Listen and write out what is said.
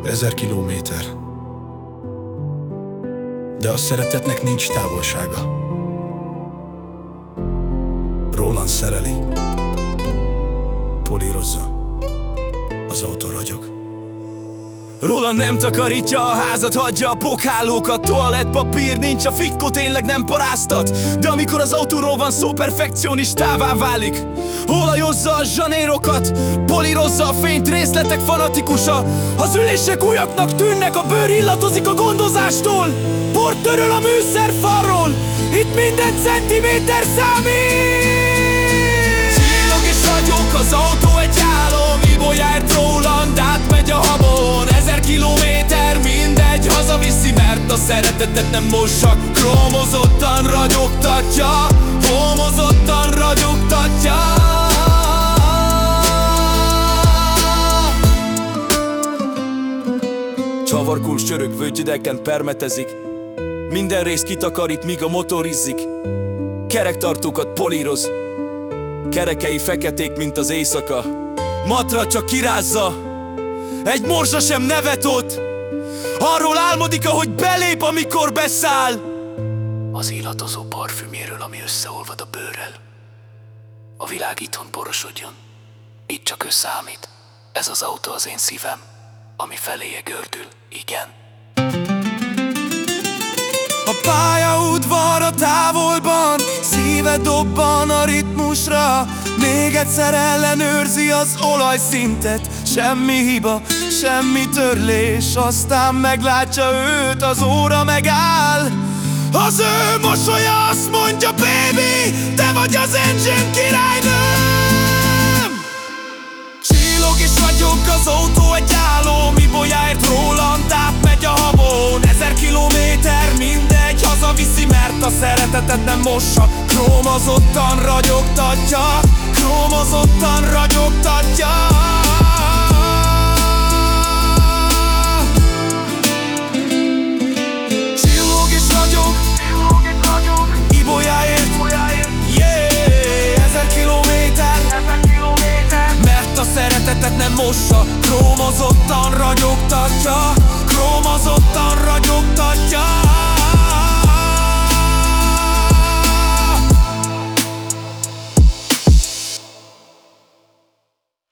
1000 kilométer, de a szeretetnek nincs távolsága. Roland szereli, polírozza, az autó ragyog. Roland nem takarítja a házat, hagyja a pokhálókat, toalettpapír nincs, a fickó tényleg nem paráztat. De amikor az autóról van szó, perfekcionistává válik. Olajozza a zsanérokat, polírozza a fényt, részletek fanatikusa. Az ülések újaknak tűnnek, a bőr illatozik a gondozástól. Port töröl a műszerfalról, itt minden centiméter számít. Csillog és ragyog az autó, egy álom, Ibolyáért Roland átmegy a habon. 1000 kilométer, mindegy, hazaviszi, mert a szeretetet nem mossa. Kromozottan ragyogtatja, homozottan ragyogtatja. Csavargul, sörög, völgyidegen permetezik, minden rész kitakarít, míg a motor izzik. Kerektartókat políroz, kerekei feketék, mint az éjszaka. Matra csak kirázza, egy morzsa sem nevet ott. Arról álmodik, ahogy belép, amikor beszáll. Az illatozó parfümjéről, ami összeolvad a bőrrel. A világ itthon porosodjon, itt csak ő számít. Ez az autó az én szívem, ami feléje gördül, igen. A pályaudvar a távolban, szíve dobban a ritmusra. Még egyszer ellenőrzi az olajszintet, semmi hiba, semmi törlés. Aztán meglátja őt, az óra megáll. Az ő mosolya azt mondja, baby, te vagy az engine királynőm. Csillog és ragyog az autó, egy álom, Ibolyáért Roland átmegy a habon. 1000 kilométer, mindegy, hazaviszi, mert a szeretetet nem mossa. Kromozottan ragyogtatja, kromozottan ragyogtatja. Csillog és ragyog, Ibolyáért, yeah, 1000 kilométer, mert a szeretetet nem mossa. Kromozottan ragyogtatja.